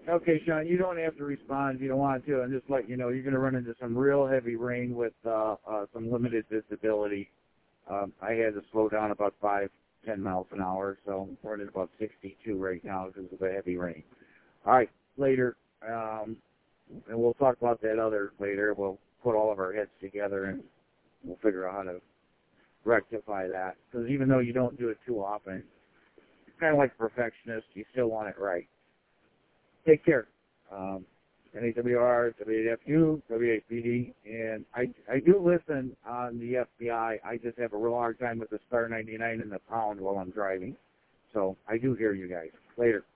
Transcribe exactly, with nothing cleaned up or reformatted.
Okay, Sean, you don't have to respond if you don't want to. I'm just letting you know you're going to run into some real heavy rain with uh, uh, some limited visibility. Um, I had to slow down about five, ten miles an hour, so I'm running about sixty-two right now because of the heavy rain. All right, later, um, and we'll talk about that other later. We'll put all of our heads together and we'll figure out how to rectify that. Because even though you don't do it too often, it's kind of like a perfectionist. You still want it right. Take care. Um, N A W R, W A F U, W A P D, and I I do listen on the F B I. I just have a real hard time with the star ninety-nine and the pound while I'm driving. So I do hear you guys. Later.